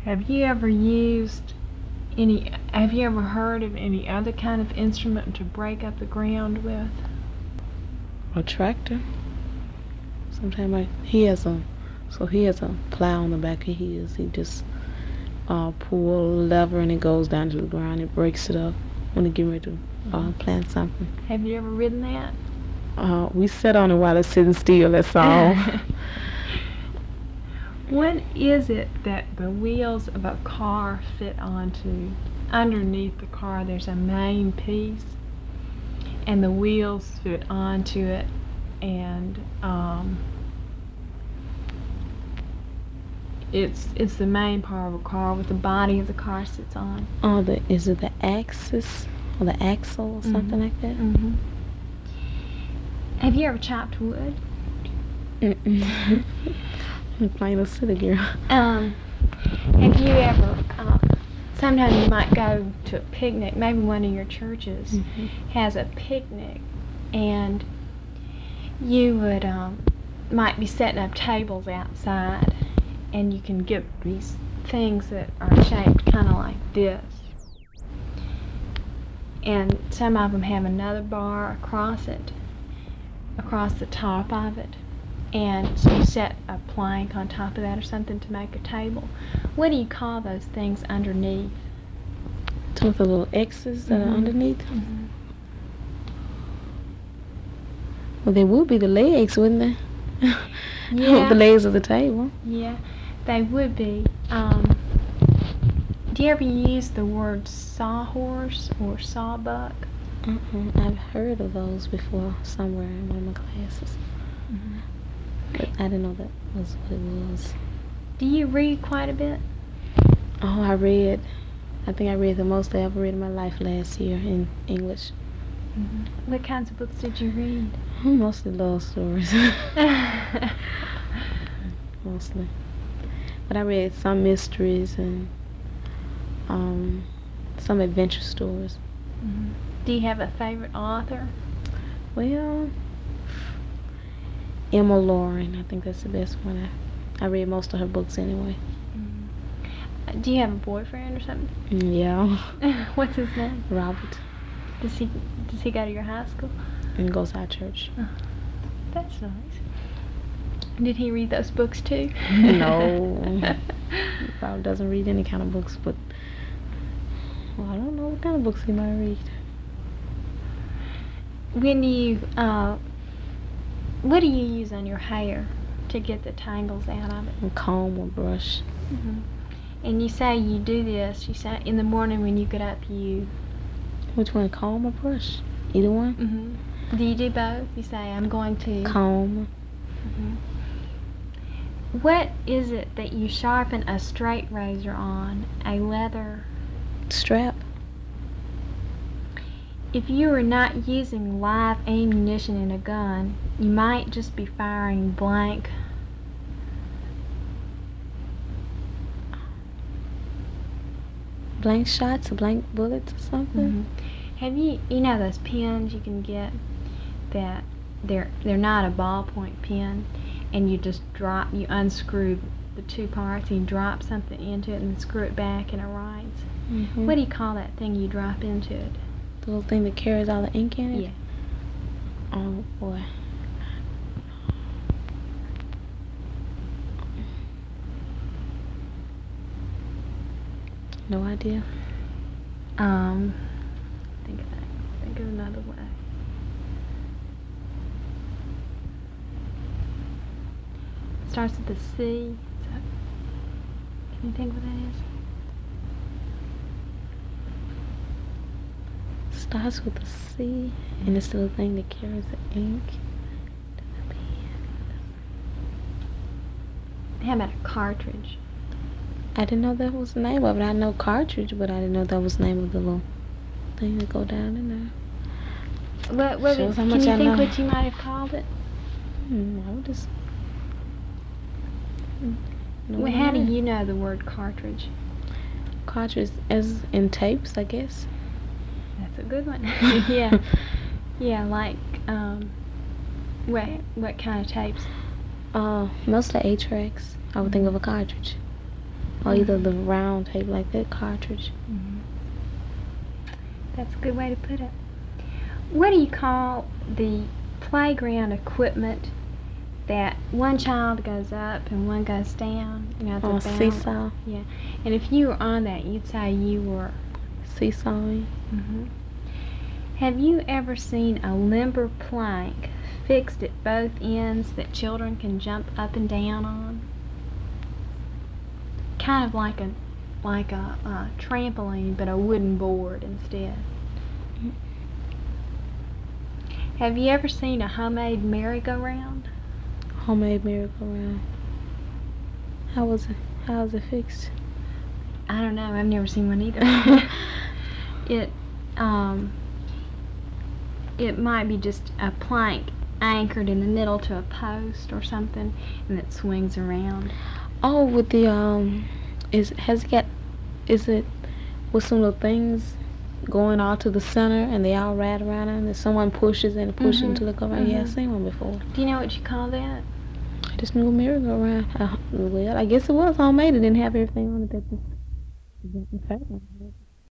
Have you ever used have you ever heard of any other kind of instrument to break up the ground with? A tractor. Sometimes he has a plow on the back of his. He just pull a lever and it goes down to the ground. It breaks it up when they get ready to plant something. Have you ever ridden that? We sit on it while it's sitting still. That's all. What is it that the wheels of a car fit onto? Underneath the car there's a main piece and the wheels fit onto it, and it's the main part of a car with the body of the car sits on. Is it the axis or the axle or something like that? Mm-hmm. Have you ever chopped wood? Mm-mm. I'm playing a city girl. Have you ever, sometimes you might go to a picnic, maybe one of your churches has a picnic, and you would, might be setting up tables outside, and you can get these things that are shaped kind of like this. And some of them have another bar across it, across the top of it. And so you set a plank on top of that or something to make a table. What do you call those things underneath? With the little X's that are underneath? Mm-hmm. Well, they would be the legs, wouldn't they? Yeah. The legs of the table. Yeah, they would be. Do you ever use the word sawhorse or sawbuck? I've heard of those before somewhere in one of my classes. Mm-hmm. But I didn't know that was what it was. Do you read quite a bit? Oh, I think I read the most I ever read in my life last year in English. Mm-hmm. What kinds of books did you read? Mostly love stories. Mostly. But I read some mysteries and some adventure stories. Mm-hmm. Do you have a favorite author? Well, Emma Lauren. I think that's the best one. I read most of her books anyway. Mm-hmm. Do you have a boyfriend or something? Yeah. What's his name? Robert. Does he go to your high school? And goes to our church. Oh, that's nice. Did he read those books too? No. He probably doesn't read any kind of books, but well, I don't know what kind of books he might read. When you what do you use on your hair to get the tangles out of it? A comb or brush. Mm-hmm. And you say you do this. You say in the morning when you get up, you. Which one, comb or brush? Either one. Mm-hmm. Do you do both? You say I'm going to comb. Mm-hmm. What is it that you sharpen a straight razor on? A leather strap. If you were not using live ammunition in a gun, you might just be firing blank shots or blank bullets or something. Mm-hmm. Have you know those pens you can get that they're not a ballpoint pen, and you just unscrew the two parts and you drop something into it and then screw it back and it writes. Mm-hmm. What do you call that thing you drop into it? The little thing that carries all the ink in it? Yeah. Oh, boy. No idea. Think of another way. It starts with a C. So, can you think what that is? Starts with a C, and it's the little thing that carries the ink. How about a cartridge? I didn't know that was the name of it. I know cartridge, but I didn't know that was the name of the little thing that go down in there. Can you think what you might have called it? I would just. How do you know the word cartridge? Cartridge, as in tapes, I guess. That's a good one. Yeah. Yeah, like, what kind of tapes? Mostly 8-tracks. I would think of a cartridge. or either the round tape like that cartridge. That's a good way to put it. What do you call the playground equipment that one child goes up and one goes down? You know, the balance. Seesaw. Yeah. And if you were on that, you'd say you were Seesawing. Have you ever seen a limber plank fixed at both ends that children can jump up and down on? Kind of like a trampoline, but a wooden board instead. Have you ever seen a homemade merry-go-round? Homemade merry-go-round. How was it fixed? I don't know. I've never seen one either. It might be just a plank anchored in the middle to a post or something, and it swings around. Oh, with the is it with some little things going all to the center and they all ride around it and someone pushes and pushes until it goes around? Yeah, I've seen one before. Do you know what you call that? I just knew a merry-go-round. Well, I guess it was homemade. It didn't have everything on it that the